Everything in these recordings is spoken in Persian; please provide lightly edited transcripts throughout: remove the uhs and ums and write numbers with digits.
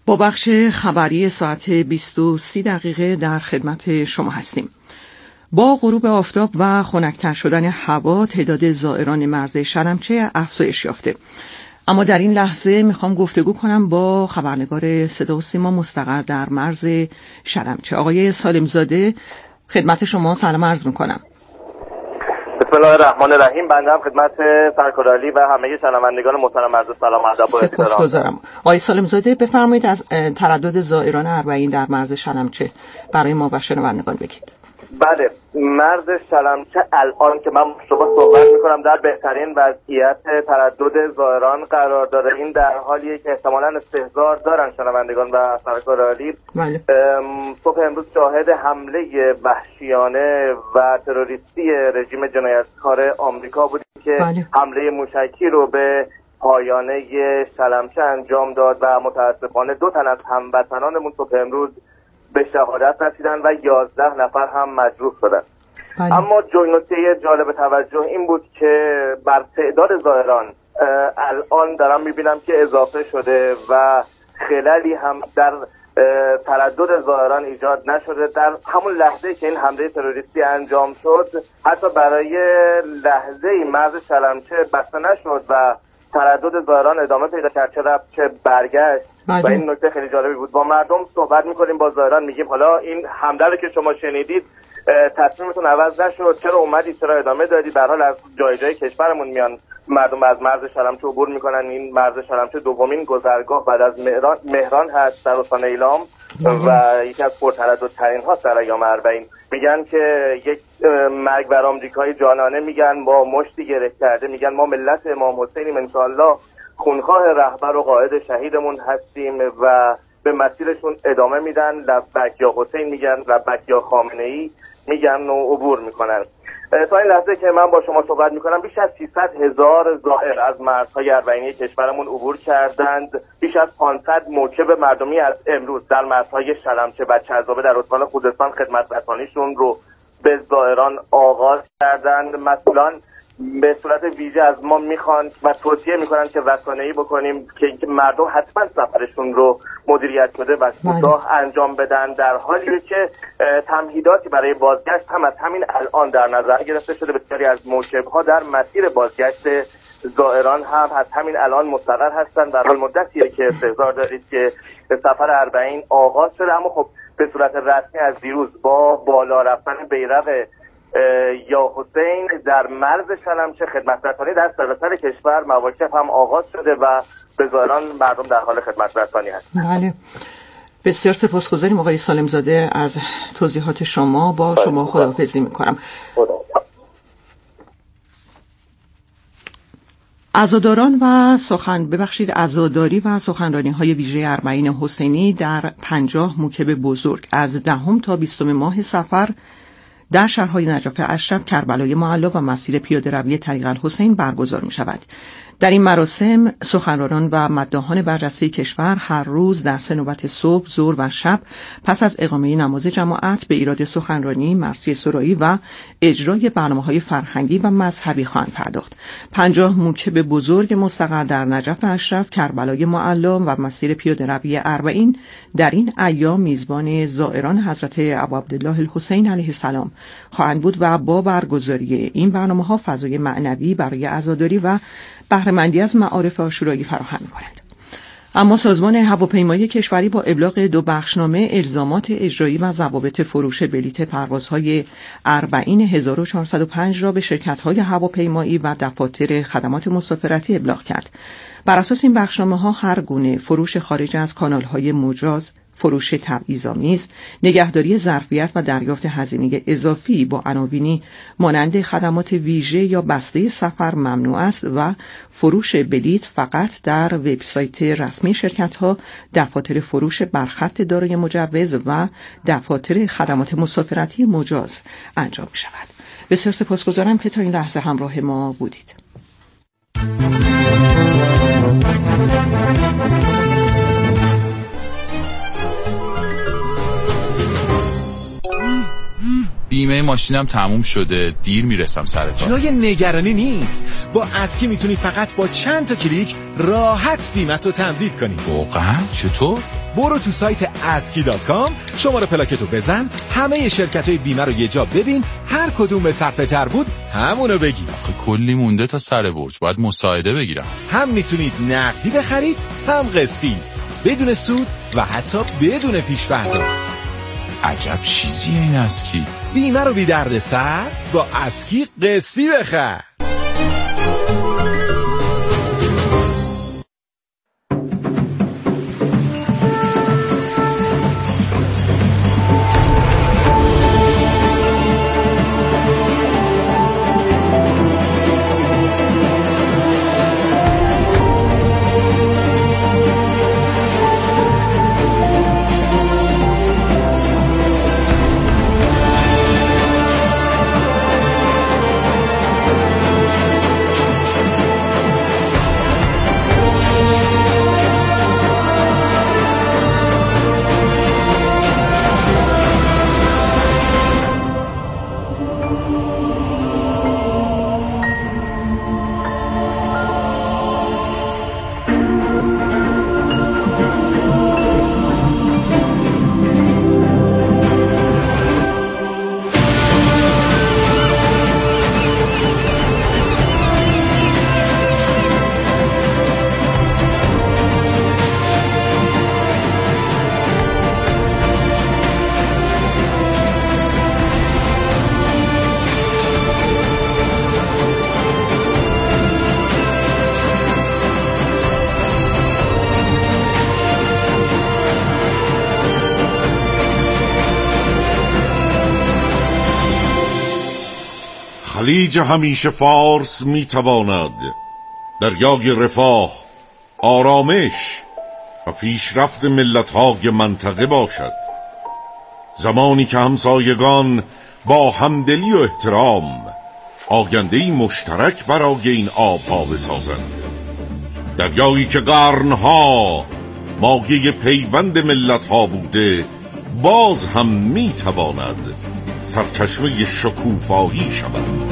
با بخش خبری ساعت 20:30 در خدمت شما هستیم. با غروب آفتاب و خنک‌تر شدن هوا تعداد زائران مرز شلمچه افزایش یافته. اما در این لحظه میخوام گفتگو کنم با خبرنگار صدا و سیما مستقر در مرز شلمچه، آقای سالم‌زاده. خدمت شما سلام عرض میکنم. بسم الله الرحمن الرحیم. بنده هم خدمت سرکار عالی و همه شنوندگان محترم عرض سلام و ادب و احترام. سپاسگزارم. آقای سالم‌زاده، بفرمایید از تردد زائران اربعین در مرز شلمچه برای ما و شنوندگان بگید. بله، مرز شلمچه الان که من شما صحبت میکنم در بهترین وضعیت تردد زائران قرار داره. این در حالیه که احتمالاً استحضار دارن شنوندگان و سرکار عالی. بله. صبح امروز شاهد حمله وحشیانه و تروریستی رژیم جنایتکار آمریکا بودیم که بله. حمله موشکی رو به پایانه شلمچه انجام داد و متاسفانه 2 تن از هموطنانمون صبح امروز به شهادت رسیدن و 11 نفر هم مجروح شدن. بله. اما نکته جالب توجه این بود که بر تعداد زائران الان دارم میبینم که اضافه شده و خلالی هم در تردد زائران ایجاد نشده. در همون لحظه که این حمله تروریستی انجام شد حتی برای لحظه مرز شلمچه بسته نشد و تردد زائران ادامه پیدا کرد، چه برگشت. و این نکته خیلی جالبی بود. با مردم صحبت میکنیم، با زائران میگیم حالا این حمله رو که شما شنیدید تصمیمتون عوض نشد، چرا اومدید، چرا ادامه دادید؟ به هر حال از جای جای کشورمون میان مردم از مرز شلمچه عبور میکنن. این مرز شلمچه دومین گذرگاه بعد از مهران هست در استان ایلام و یکی از پرترددترین هاست در ایام اربعین. میگن که یک مرگ بر آمریکایی جانانه، میگن با مشتی گره کرده، میگن ما ملت امام حسینیم، انشاءالله خونخواه رهبر و قائد شهیدمون هستیم و به مسیرشون ادامه میدن. لبک یا حسین میگن، لبک یا خامنه‌ای میگن و عبور میکنن. تا این لحظه که من با شما صحبت میکنم بیش از 300,000 زائر از مرزهای اربعینی کشورمون عبور کردند. بیش از 500 موکب مردمی از امروز در مرزهای شلمچه و چرزابه در استان خوزستان خدمت رسانیشون رو به زائران آغاز کردند. مسئولان به صورت ویژه از ما میخوان و توصیه میکنن که رسانه‌ای بکنیم که مردم حتما سفرشون رو مدیریت شده و کوتاه انجام بدن، در حالی که تمهیداتی برای بازگشت هم از همین الان در نظر گرفته شده. بسیاری از موکب‌ها در مسیر بازگشت زائران هم از همین الان مستقر هستن. در حال مدتیه که استحضار دارید که سفر اربعین آغاز شده، اما خب به صورت رسمی از دیروز با بالا رفتن بیرق یا حسین در مرز شلمچه خدمت رسانی در سراسر کشور مواکب هم آغاز شده و به زائران مردم در حال خدمت رسانی هستند. بله، بسیار سپاسگزاریم آقای سالم‌زاده از توضیحات شما. با شما خداحافظی میکنم. عزاداری و سخنرانی‌های ویژه اربعین حسینی در 50 موکب بزرگ از 10 تا 20 ماه صفر در شهرهای نجف اشرف، کربلای معلی و مسیر پیاده‌روی طریق الحسین برگزار می‌شود. در این مراسم سخنرانان و مداحان برجسته کشور هر روز در 3 نوبت صبح، ظهر و شب پس از اقامه نماز جماعت به ایراد سخنرانی، مرثیه سرایی و اجرای برنامه‌های فرهنگی و مذهبی خواهند پرداخت. 50 موکب بزرگ مستقر در نجف اشرف، کربلای معلی و مسیر پیاده‌روی اربعین در این ایام میزبان زائران حضرت ابوعبدالله الحسین علیه السلام خواهند بود و با برگزاری این برنامه‌ها فضای معنوی برای عزاداری و بهره‌مندی از معارف عاشورایی فراهم می‌کند. اما سازمان هواپیمایی کشوری با ابلاغ 2 بخشنامه الزامات اجرایی و ضوابط فروش بلیت پروازهای اربعین 1405 را به شرکت‌های هواپیمایی و دفاتر خدمات مسافرتی ابلاغ کرد. بر اساس این بخشنامه‌ها هر گونه فروش خارج از کانال‌های مجاز، فروش تبعیض‌آمیز، نگهداری ظرفیت و دریافت هزینه اضافی با عناوینی مانند خدمات ویژه یا بسته سفر ممنوع است و فروش بلیت فقط در وبسایت رسمی شرکت‌ها، دفاتر فروش برخط دارای مجوز و دفاتر خدمات مسافرتی مجاز انجام می‌شود. بسیار سپاسگزارم که تا این لحظه همراه ما بودید. بیمه بیمه ماشینم تموم شده، دیر میرسم سر کار. جای نگرانی نیست. با اسکی میتونی فقط با چند تا کلیک راحت بیمه‌تو تمدید کنی. واقعا؟ چطور؟ برو تو سایت aski.com، شماره پلاکتو بزن، همه شرکت‌های بیمه رو یه جا ببین، هر کدوم به صرفه تر بود همونو بگیر. آخه کلی مونده تا سر برج، باید مساعده بگیرم. هم میتونید نقدی بخرید، هم قسطی، بدون سود و حتی بدون پیش پرداخت. عجب چیزیه این اسکی. بیمه رو بی درد سر با اسکی قسطی بخر. خلیج همیشه فارس میتواند دریای رفاه، آرامش و پیشرفت ملت‌های منطقه باشد. زمانی که همسایگان با همدلی و احترام آینده‌ای مشترک برای این آب‌ها بسازند. دریایی که قرنها مایه پیوند ملت‌ها بوده باز هم میتواند سرچشمه شکوفایی شود.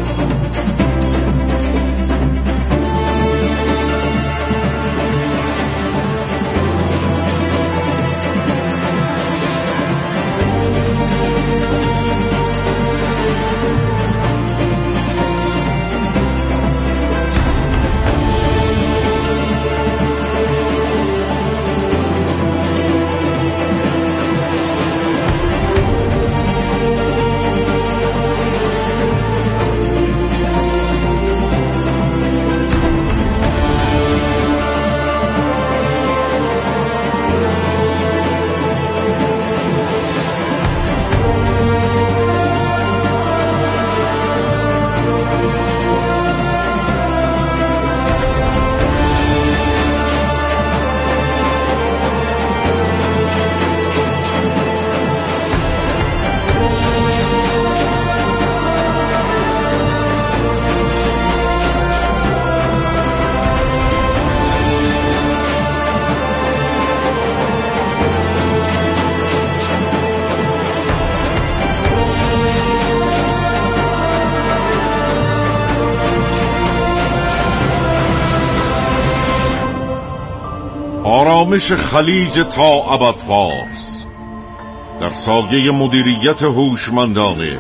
آرامش خلیج تا ابد فارس در سایه مدیریت هوشمندانه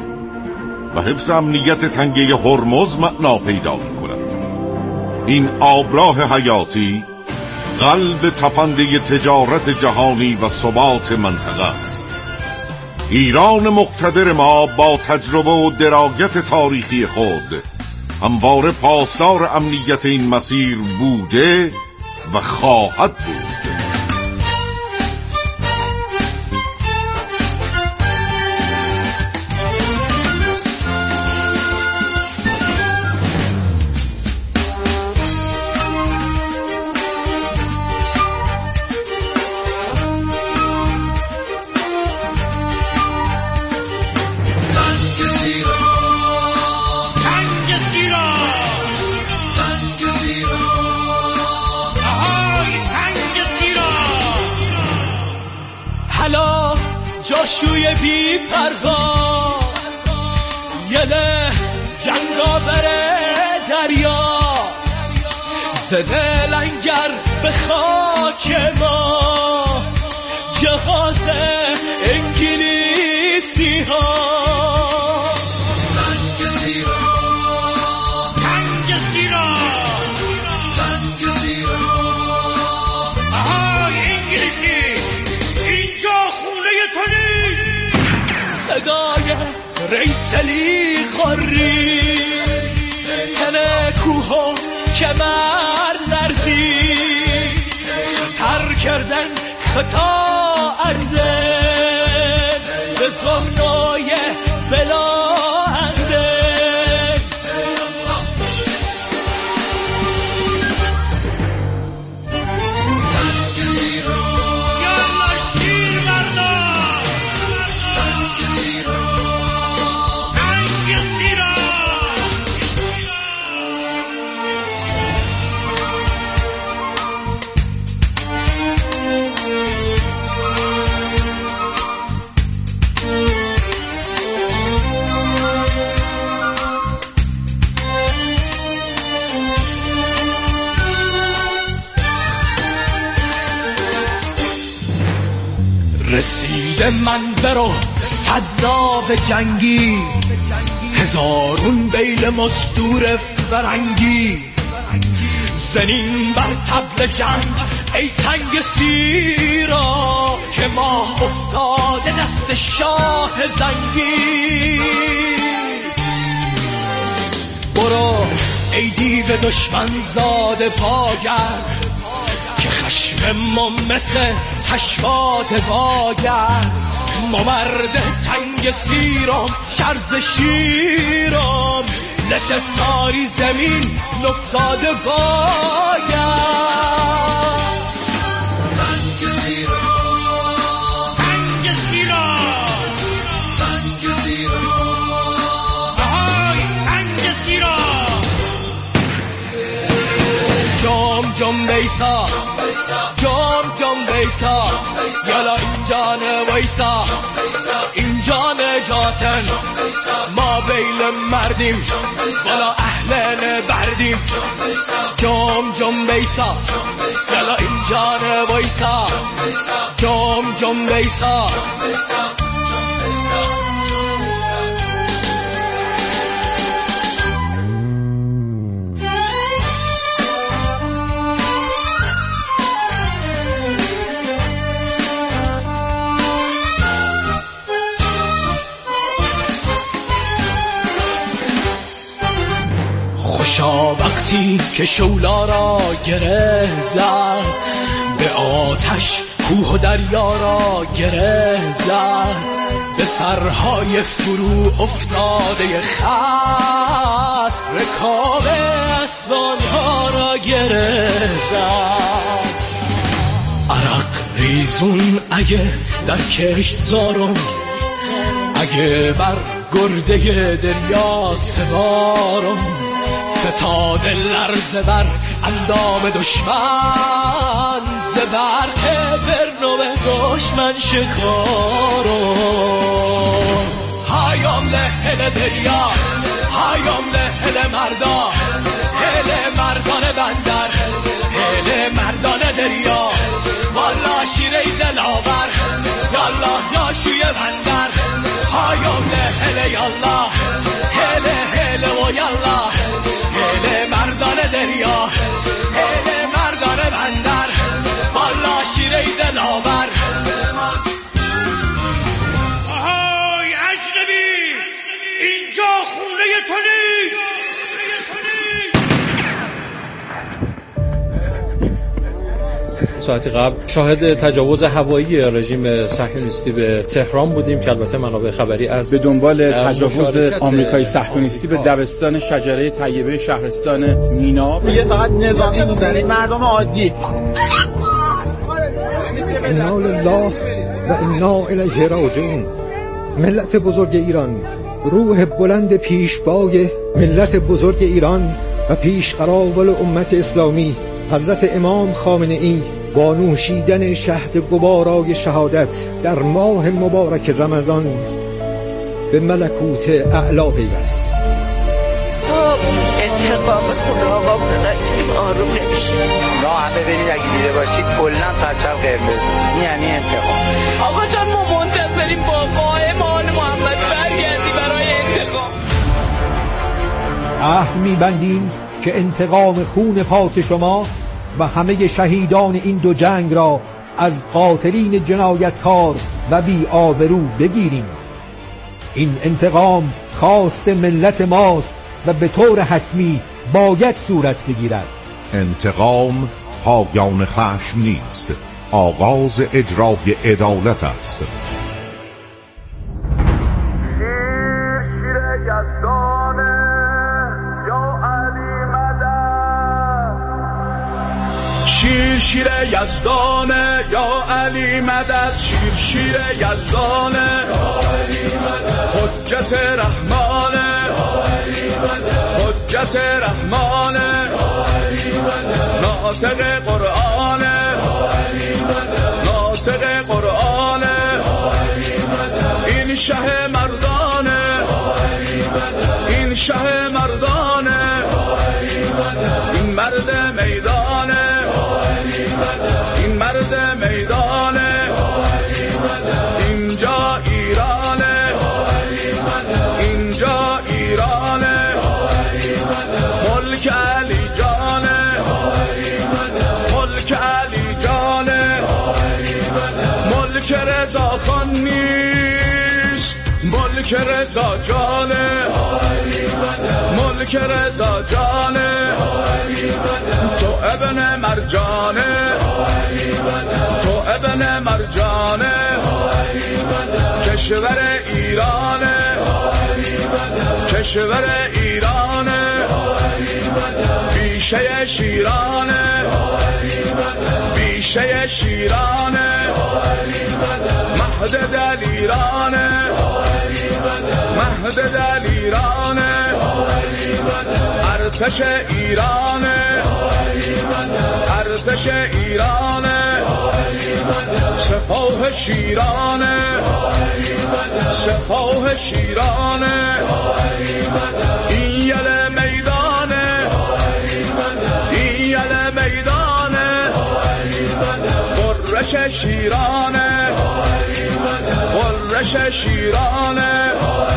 و حفظ امنیت تنگه هرمز معنا پیدا می‌کند. این آبراه حیاتی قلب تپنده تجارت جهانی و ثبات منطقه است. ایران مقتدر ما با تجربه و درایت تاریخی خود همواره پاسدار امنیت این مسیر بوده و خواهد بود. جاشوی بی پروا دل جنگاور دریا زده لنگر به خاک ما جهاز انگلیسی ها صدای ریسلی خوری تن کوه کمر لرزی خطر کردن خطا اردن به زهنای بلا اردن یالا شیر مردان رسیده من برو صداب جنگی هزارون بیل مستور فرنگی زنین بر طبل جنگ ای تنگ سیرا که ما افتاده دست شاه زنگی برو ای دیو دشمن زاده پاگرد که خشم ما مثل حشوات باگرد ما مرد تنگ سیرم شرز شیرم لشه تاری زمین نفتاده باگرد تنگ سیرم تنگ سیرم تنگ سیرم آهای تنگ سیرم جام جام بیسا جام جام بیسا یالا اینجا نویسا اینجا نجاتن ما بیل مردیم بالا اهل بردیم جام جام بیسا یالا اینجا نویسا جام جام بیسا خوشا وقتی که شولا را گره زد به آتش کوه و دریا را گره زد به سرهای فرو افتاده خست رکاب اسبانها را گره زد عرق ریزون اگه در کشت زارم اگه بر گرده دریا سوارم فتاد لرزه بر اندام دشمن زبر برنامه دشمن شکارم هایام لحل دریا هایام لحل مردا هل مردان بندر هل مردان دریا والا شیره دلاور یالا جاشوی بندر هایام لحل یالا هل هل و یالا هل مردان دریا هل مردان بندر والا شیره دلاور آهای اجنبی اینجا خونه تو نیست ساعتی قبل شاهد تجاوز هوایی رژیم صهیونیستی به تهران بودیم که البته منابع خبری از به دنبال تجاوز آمریکایی صهیونیستی به دبستان شجره طیبه شهرستان مینا میگه فقط نظامی میزنه مردم عادی انا لله و انا الیه راجعون. ملت بزرگ ایران، روح بلند پیشوای ملت بزرگ ایران و پیشقراول امت اسلامی حضرت امام خامنه‌ای با نوشیدن شهد گوارای شهادت در ماه مبارک رمضان به ملکوت اعلا پیوست. تا انتقام خونه آقا نگیریم آروم نمیشه. راه ببینید اگه دیده باشید کلا پرچم قرمز، یعنی انتقام. آقا جان ما منتظریم با قائم آل محمد برگردی برای انتقام. عهد می‌بندیم که انتقام خون پاک شما و همه شهیدان این دو جنگ را از قاتلین جنایتکار و بی آبرو بگیریم. این انتقام خواست ملت ماست و به طور حتمی باید صورت بگیرد. انتقام پایان خشم نیست، آغاز اجرای عدالت است. شیر یزدانه یا علی مدد، شیر یزدانه یا علی مدد، حجت رحمانه یا علی مدد، حجت رحمانه یا علی مدد، ناطق قرآنه یا علی مدد، ناطق قرآنه یا علی مدد، این شه مردانه یا علی مدد، این شه مردانه یا علی مدد، این مرد میدانه، این مرد میدانه، اینجا ایرانه، اینجا ایرانه، ملک علی جانه، ملک علی جانه، ملک رضا خان نیست، ملک رضا جانه، ملک رضا جانه، تو ابن مرجانه، تو ابن مرجانه، کشور ایرانه، کشور ایرانه، بیشه شیرانه، بیشه شیرانه، مهد دلیرانه، مهد دلیرانه، ارتش ایرانه، ارتش ایرانه، سپاه شیرانه، سپاه شیرانه، این یل میدانه، این یل میدانه، قرش شیرانه، قرش شیرانه،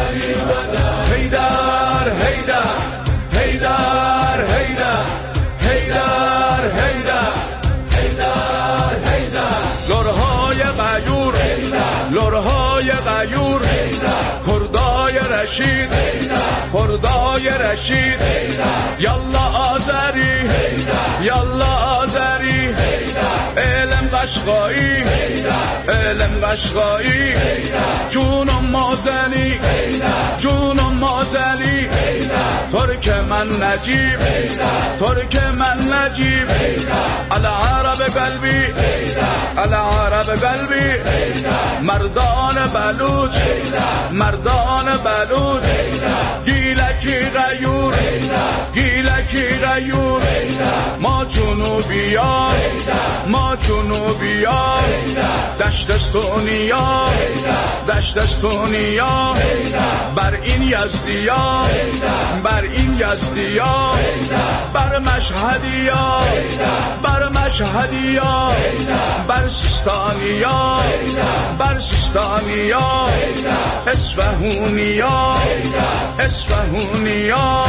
حیدر حیدر حیدر حیدر حیدر حیدر حیدر حیدر، لرهای غیور، لرهای غیور، کردای رشید، کردای رشید، یالا آذری، یالا آذری، علم قشقایی، علم قشقایی، جونم مازنی، جونم مازنی، ترک من نجیب، ترک من نجیب، العرب قلبی، العرب قلبی، مردان بلوچ، مردان بلوچ، گیلکی غیور، گیلکی غیور، ما جنوبیان، ما جنوبیان، دشت استونیا، دشت استونیا، بر این یزدیا، بر این یزدیا، بر مشهدیا، بر مشهدیا، بر سیستانیا، بر سیستانیا، اصفهونیا، اصفهونیا،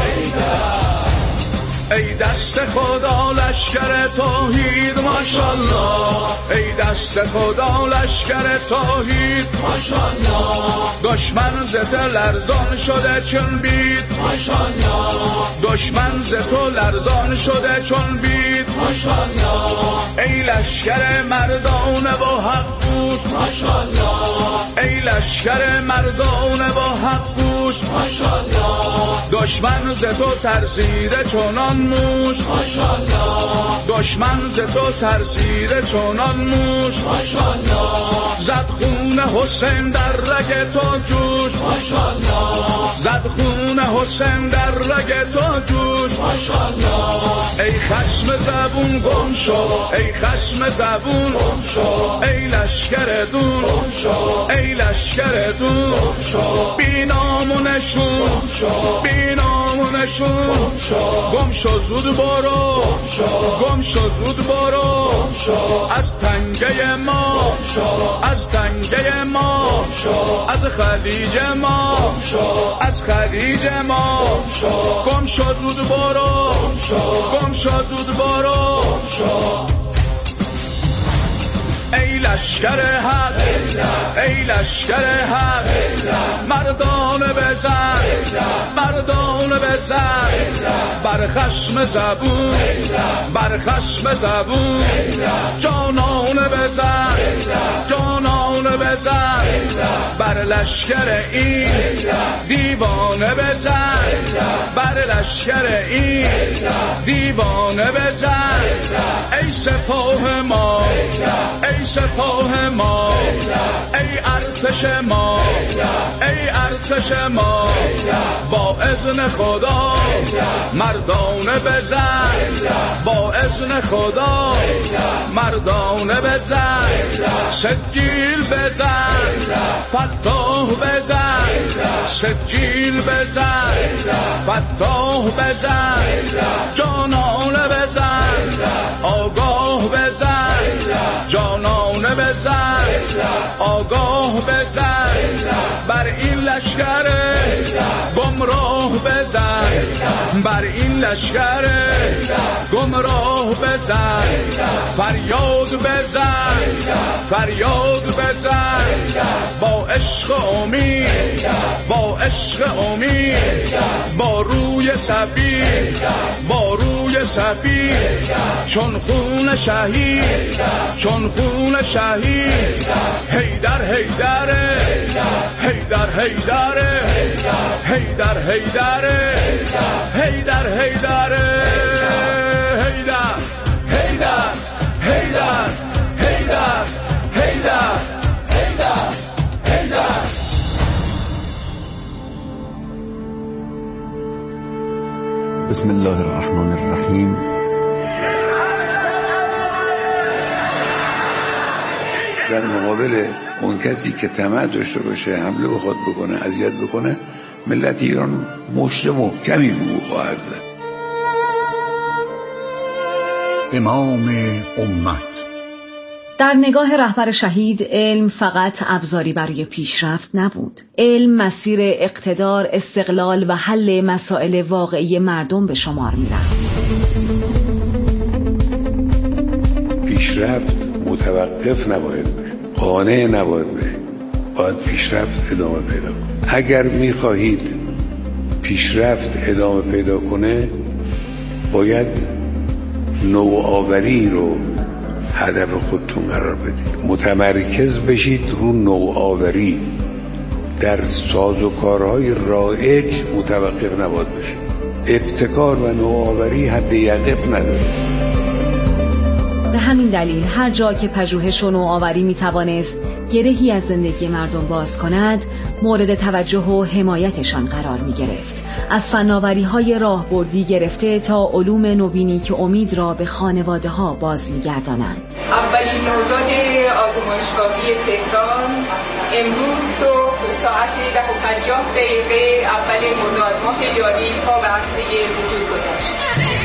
ای دست خدا لشکر توحید ماشاءالله، ای دست خدا لشکر توحید ماشاءالله، دشمن ز تو لرزان شده چون بید ماشاءالله، دشمن ز تو لرزان شده چون بید ماشاءالله، ای لشکر مردان با حق گوش ماشاءالله، ای لشکر مردان با حق گوش ماشاءالله، دشمن ز تو ترسیده چونان موش ماشاءالله، دشمن ز تو ترسیده چونان موش جوش ماشاءالله، زد خون حسین در رگ تو جوش ماشاءالله، زد خون حسین در رگ تو جوش ماشاءالله. ای خشم زبون گم شو، ای خشم زبون گم شو، ای لشکر دون گم شو، ای لشکر دون گم شو، بی نام و نشون گم شو، بی نام و نشون گم شو، گم شو زود برو گم شو، گم شو زود برو گم شو، از تنگه ما گم شو، از تنگه ما گم شو، از خلیج ما گم شو، از خلیج ما گم شو، گم شو زود برو گم شو، گم شو زود برو گم شو. ای لشکر حق، ای لشکر حق، مردان بزن، مردان بزن، بر خشم زبون، بر خشم زبون، جانان بزن، جانان بزن، بر لشکر این دیوانه بزن، بر لشکر این دیوانه بزن. ای سپاه ما، ای سپاه ما، ای ارتش ما، ای ارتش ما، با اذن خدا مردانه بزن، با اذن خدا مردانه بزن، سجیل بزن، فتاح بزن، سجیل بزن، فتاح بزن، جانانه بزن، آگاه بزن، جانانه بزن، آگاه بزن، بر این لشکر گمراه بزن، بر این لشکر گمراه بزن، فریاد بزن، فریاد بزن، با عشق امید، با عشق امید، با روی سفید، با روی سفید، چون خون شهید، چون خون شهید، حیدر حیدر، حیدر حیدر، حیدر حیدر، حیدر حیدر، حیدر حیدر، حیدر حیدر، حیدر حیدر، حیدر. بسم الله الرحمن الرحیم. در مقابل اون کسی که طمع داشته باشه حمله بخواد بکنه، اذیت بکنه، ملت ایران مشت محکمی به او خواهد زد. امام امت. در نگاه رهبر شهید، علم فقط ابزاری برای پیشرفت نبود. علم مسیر اقتدار، استقلال و حل مسائل واقعی مردم به شمار می‌رفت. پیشرفت متوقف نباید بشه، قانع نباید بشه، باید پیشرفت ادامه پیدا کنه. اگر می‌خواهید پیشرفت ادامه پیدا کنه، باید نوآوری رو هدف خودتون قرار بدید، متمرکز بشید رو نوآوری، در سازوکارهای رایج متوقف نباید بشید. ابتکار و نوآوری حد یقف نداره. به همین دلیل هر جا که پژوهش و نوآوری میتوانست گرهی از زندگی مردم باز کند، مورد توجه و حمایتشان قرار می گرفت. از فناوری‌های راهبردی گرفته تا علوم نوینی که امید را به خانواده‌ها باز می‌گردانند. اولین نوزاد آزمایشگاهی تهران امروز صبح ساعت 10:50 اول مرداد ماه جاری پا به عرصه وجود گذاشت.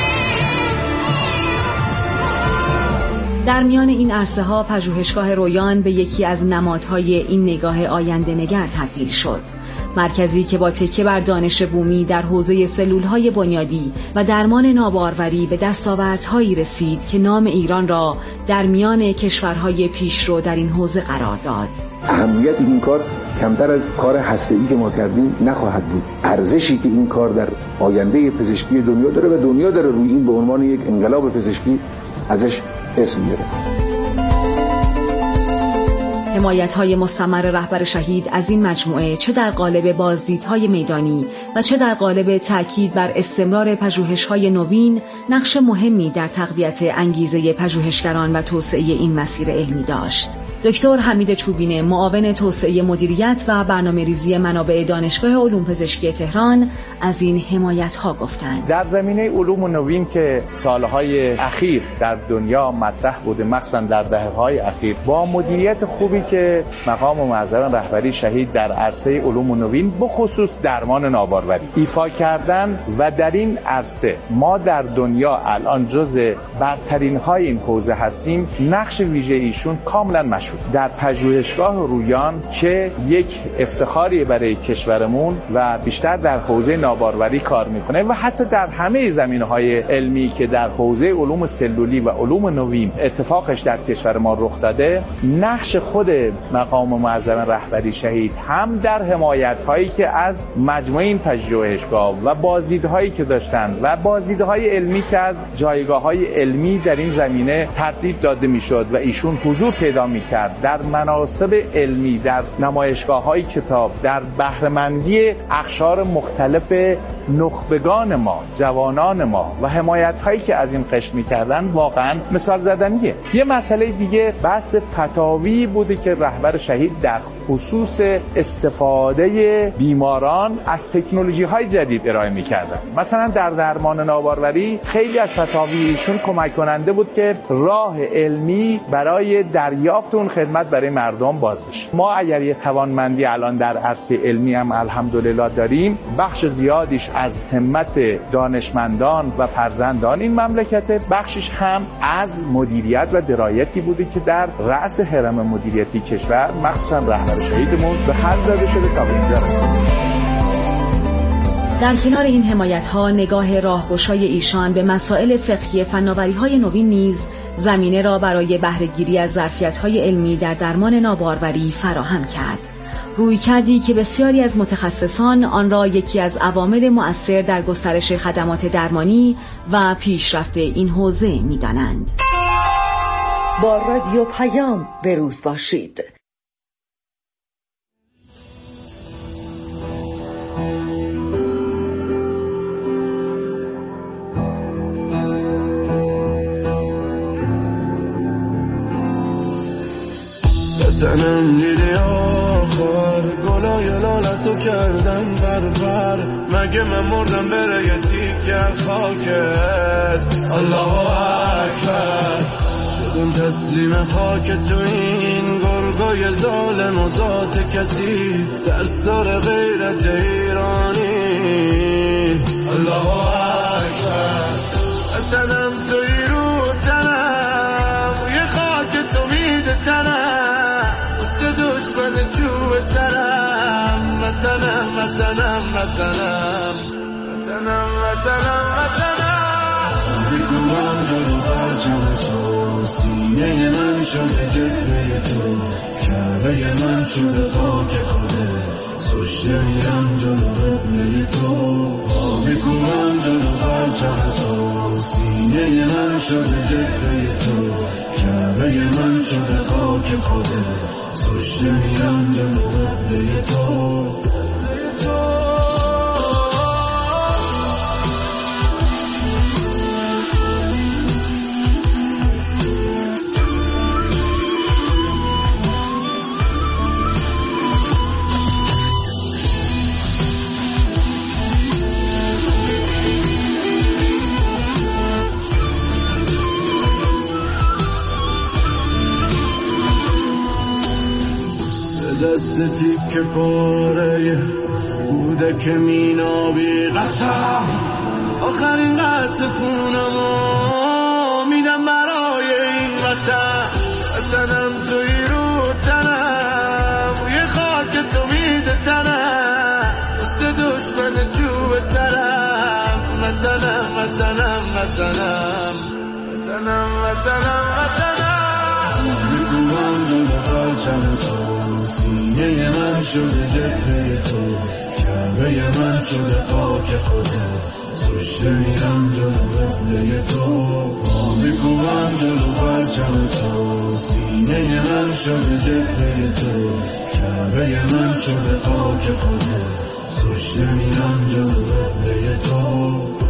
در میان این عرصه ها پژوهشگاه رویان به یکی از نمادهای این نگاه آینده نگر تبدیل شد. مرکزی که با تکیه بر دانش بومی در حوزه سلولهای بنیادی و درمان ناباروری به دستاوردهایی رسید که نام ایران را در میان کشورهای پیشرو در این حوزه قرار داد. اهمیت این کار کمتر از کار هسته‌ای که ما کردیم نخواهد بود. ارزشی که این کار در آینده پزشکی دنیا داره و دنیا داره روی این به عنوان یک انقلاب پزشکی ازش اسم میاره. حمایت‌های مستمر رهبر شهید از این مجموعه چه در قالب بازدیدهای میدانی و چه در قالب تأکید بر استمرار پژوهش‌های نوین نقش مهمی در تقویت انگیزه پژوهشگران و توسعه این مسیر علمی داشت. دکتر حمید چوبین، معاون توسعه مدیریت و برنامه‌ریزی منابع دانشگاه علوم پزشکی تهران، از این حمایت‌ها گفتند. در زمینه علوم نوین که سالهای اخیر در دنیا مطرح بوده، مخصوصا در دهه‌های اخیر، با مدیریت خوبی که مقام معظم رهبری شهید در عرصه علوم نوین بخصوص درمان ناباروری ایفا کردن و در این عرصه ما در دنیا الان جزء برترین‌های این حوزه هستیم، نقش ویژه ایشون کاملا مشهود در پژوهشگاه رویان که یک افتخاری برای کشورمون و بیشتر در حوزه ناباروری کار میکنه و حتی در همه زمینه‌های علمی که در حوزه علوم سلولی و علوم نوین اتفاقش در کشور ما رخ داده، نقش خود مقام معظم رهبری شهید هم در حمایت‌هایی که از مجموعه این پژوهشگاه و بازدیدهایی که داشتن و بازدیدهای علمی که از جایگاه‌های علمی در این زمینه ترتیب داده میشد و ایشون حضور پیدا میکرد در مناسب علمی، در نمایشگاه‌های کتاب، در بهره‌مندی اقشار مختلف نخبگان ما، جوانان ما و حمایت‌هایی که از این قشر می‌کردن، واقعاً مثال زدنیه. یه مسئله دیگه بحث فتاوی بوده که رهبر شهید در خصوص استفاده بیماران از تکنولوژی‌های جدید ارائه می‌کردن. مثلا در درمان ناباروری خیلی از فتاویشون کمک کننده بود که راه علمی برای دریافت اون خدمت برای مردم باز بشه. ما اگر یه توانمندی الان در عرصه علمی هم الحمدلله داریم، بخش زیادیش از همت دانشمندان و فرزندان این مملکته، بخشش هم از مدیریت و درایتی بوده که در رأس هرم مدیریتی کشور مخصوصا رهبر شهیدمون به خرج داده شده تا به اینجا رسیده. در کنار این حمایت‌ها، نگاه راهگشای ایشان به مسائل فقهی فناوری‌های نوین نیز زمینه را برای بهره‌گیری از ظرفیت‌های علمی در درمان ناباروری فراهم کرد. رویکردی که بسیاری از متخصصان آن را یکی از عوامل مؤثر در گسترش خدمات درمانی و پیشرفت این حوزه می‌دانند. با رادیو پیام بروز باشید. بزنم دیدی آخر گلای لالتو کردن بر مگه من مردم بره یه تیکه خاکت. الله اکبر شدم تسلیم خاک تو این گرگای ظالم و ذات کسی در سر غیرت ایرانی. الله اکبر تنم توی رو تنم یه خاک تو میده تنم وست دشمن جوه تنم وطنم وطنم وطنم وطنم وطنم بگوام جلو برجم تو سینه من شده جبه تو کعبه من شده خاک خوده سجده میرم جلو قبله تو بگوام جلو برجم تو سینه من شده جبه تو کعبه من شده خاک خوده سجده میرم جلو قبله تو. دست تیک پاره بوده که مینابی قسم آخرین قطع خونمو میدم برای این وطن. وطنم توی رو تنم یه خاک تو میده تنم وست دشمن جوه تنم وطنم وطنم وطنم وطنم وطنم وطنم بگوام جلو برجم تو سینه من شده جبه تو کعبه من شده خاک خودت سجده میرم جلو قبله تو. میکنم جلو پرچم تو، سینه من شده جبهه تو، کعبه من شده خاک خودت، سجده میرم جلو قبله تو.